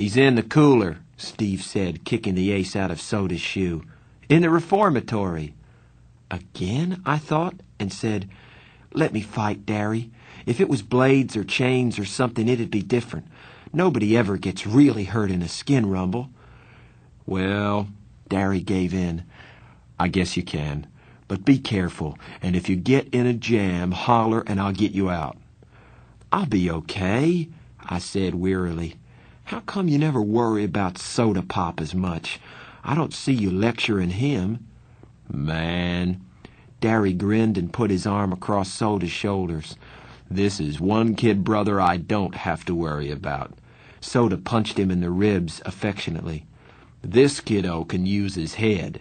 "He's in the cooler," Steve said, kicking the ace out of Soda's shoe. "In the reformatory." Again, I thought, and said, "Let me fight, Darry. If it was blades or chains or something, it'd be different. Nobody ever gets really hurt in a skin rumble." "Well," Darry gave in, "I guess you can. But be careful, and if you get in a jam, holler and I'll get you out." "I'll be okay," I said wearily. "How come you never worry about Soda Pop as much? I don't see you lecturing him." "Man," Darry grinned and put his arm across Soda's shoulders, "this is one kid brother I don't have to worry about." Soda punched him in the ribs affectionately. "This kiddo can use his head."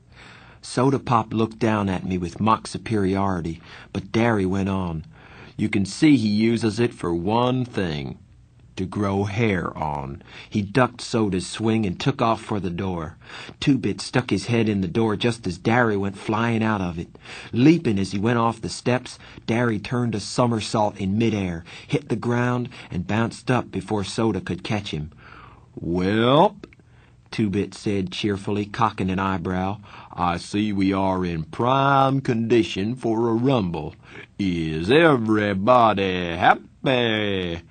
Soda Pop looked down at me with mock superiority, but Darry went on. "You can see he uses it for one thing, to grow hair on." He ducked Soda's swing and took off for the door. Two-Bit stuck his head in the door just as Darry went flying out of it. Leaping as he went off the steps, Darry turned a somersault in midair, hit the ground, and bounced up before Soda could catch him. "Well," Two-Bit said cheerfully, cocking an eyebrow, "I see we are in prime condition for a rumble. Is everybody happy?"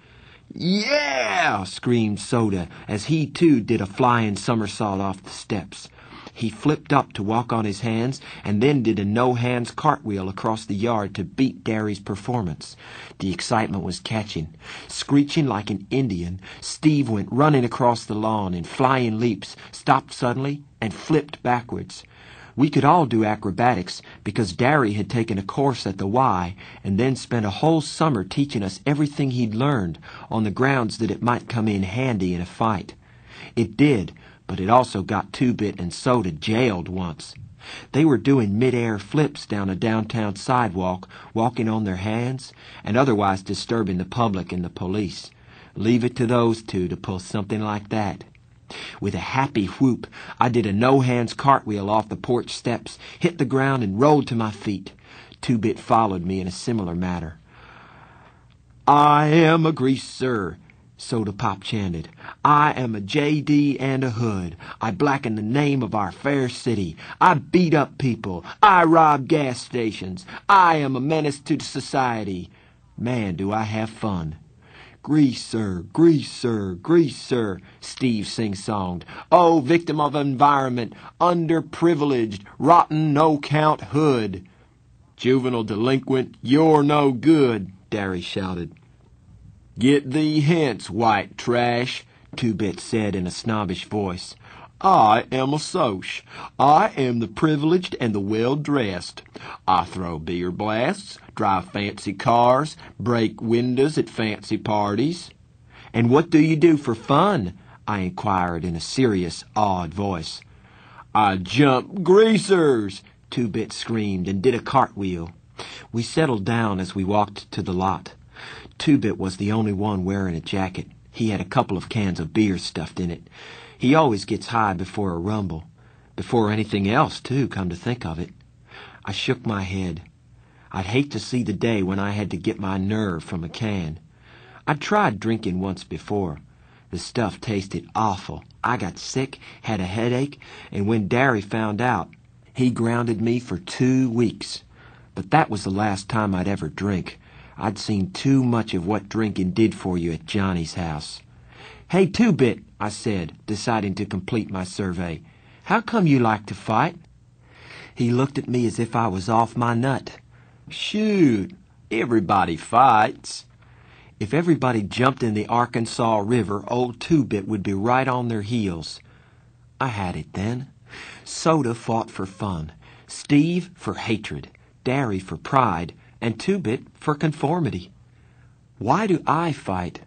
"Yeah!" screamed Soda, as he too did a flying somersault off the steps. He flipped up to walk on his hands, and then did a no-hands cartwheel across the yard to beat Darry's performance. The excitement was catching. Screeching like an Indian, Steve went running across the lawn in flying leaps, stopped suddenly, and flipped backwards. We could all do acrobatics, because Darry had taken a course at the Y, and then spent a whole summer teaching us everything he'd learned, on the grounds that it might come in handy in a fight. It did, but it also got Two-Bit and Soda jailed once. They were doing mid-air flips down a downtown sidewalk, walking on their hands, and otherwise disturbing the public and the police. Leave it to those two to pull something like that. With a happy whoop, I did a no-hands cartwheel off the porch steps, hit the ground, and rolled to my feet. Two-Bit followed me in a similar manner. "I am a greaser," Soda Pop chanted. "I am a J.D. and a hood. I blacken the name of our fair city. I beat up people. I rob gas stations. I am a menace to society. Man, do I have fun." "Greaser, greaser, greaser," Steve sing-songed. "Oh, victim of environment, underprivileged, rotten, no-count hood." "Juvenile delinquent, you're no good," Darry shouted. "Get thee hence, white trash," Two-Bit said in a snobbish voice. "I am a Soch. I am the privileged and the well-dressed. I throw beer blasts, drive fancy cars, break windows at fancy parties." "And what do you do for fun?" I inquired in a serious, awed voice. "I jump greasers," Two-Bit screamed and did a cartwheel. We settled down as we walked to the lot. Two-Bit was the only one wearing a jacket. He had a couple of cans of beer stuffed in it. He always gets high before a rumble. Before anything else, too, come to think of it. I shook my head. I'd hate to see the day when I had to get my nerve from a can. I'd tried drinking once before. The stuff tasted awful. I got sick, had a headache, and when Darry found out, he grounded me for 2 weeks. But that was the last time I'd ever drink. I'd seen too much of what drinking did for you at Johnny's house. "Hey, Two-Bit," I said, deciding to complete my survey. "How come you like to fight?" He looked at me as if I was off my nut. "Shoot, everybody fights." If everybody jumped in the Arkansas River, old Two-Bit would be right on their heels. I had it then. Soda fought for fun, Steve for hatred, Darry for pride, and Two-Bit for conformity. Why do I fight?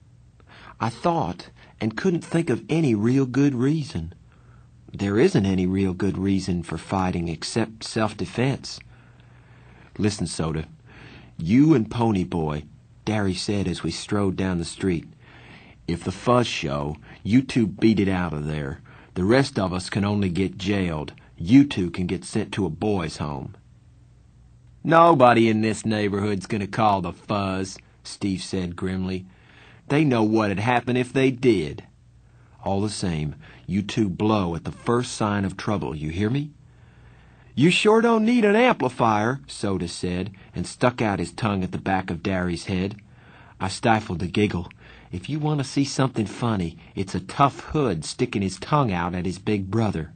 I thought, and couldn't think of any real good reason. There isn't any real good reason for fighting except self-defense. "Listen, Soda, you and Pony Boy," Darry said as we strode down the street. "If the fuzz show, you two beat it out of there. The rest of us can only get jailed. You two can get sent to a boys' home." "Nobody in this neighborhood's going to call the fuzz," Steve said grimly. "They know what'd happen if they did." All the same, you two blow at the first sign of trouble, you hear me?" "You sure don't need an amplifier," Soda said, and stuck out his tongue at the back of Darry's head. I stifled a giggle. If you want to see something funny, it's a tough hood sticking his tongue out at his big brother.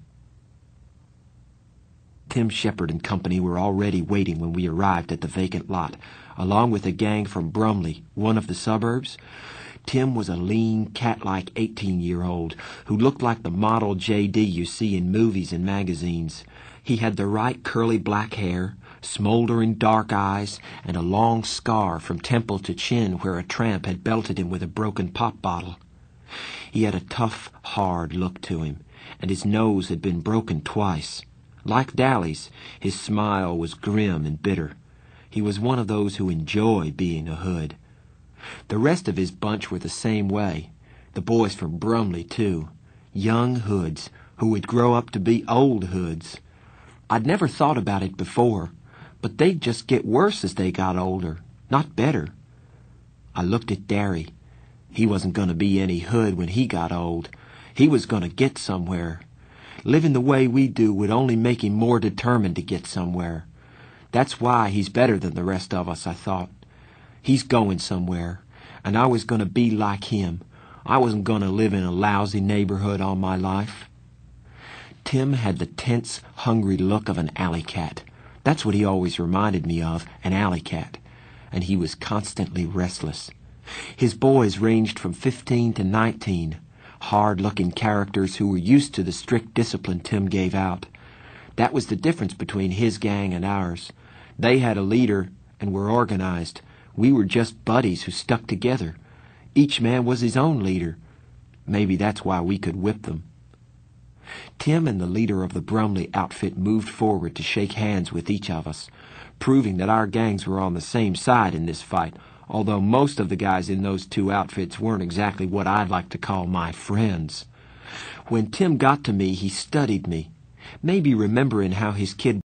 Tim Shepard and company were already waiting when we arrived at the vacant lot, along with a gang from Brumley, one of the suburbs. Tim was a lean, cat-like 18-year-old who looked like the model J.D. you see in movies and magazines. He had the right curly black hair, smoldering dark eyes, and a long scar from temple to chin where a tramp had belted him with a broken pop bottle. He had a tough, hard look to him, and his nose had been broken twice. Like Dally's, his smile was grim and bitter. He was one of those who enjoy being a hood. The rest of his bunch were the same way. The boys from Brumley, too. Young hoods who would grow up to be old hoods. I'd never thought about it before, but they'd just get worse as they got older, not better. I looked at Darry. He wasn't going to be any hood when he got old. He was going to get somewhere. Living the way we do would only make him more determined to get somewhere. That's why he's better than the rest of us, I thought. He's going somewhere, and I was going to be like him. I wasn't going to live in a lousy neighborhood all my life. Tim had the tense, hungry look of an alley cat. That's what he always reminded me of, an alley cat. And he was constantly restless. His boys ranged from 15 to 19, hard-looking characters who were used to the strict discipline Tim gave out. That was the difference between his gang and ours. They had a leader and were organized. We were just buddies who stuck together. Each man was his own leader. Maybe that's why we could whip them. Tim and the leader of the Brumley outfit moved forward to shake hands with each of us, proving that our gangs were on the same side in this fight, although most of the guys in those two outfits weren't exactly what I'd like to call my friends. When Tim got to me, he studied me, maybe remembering how his kid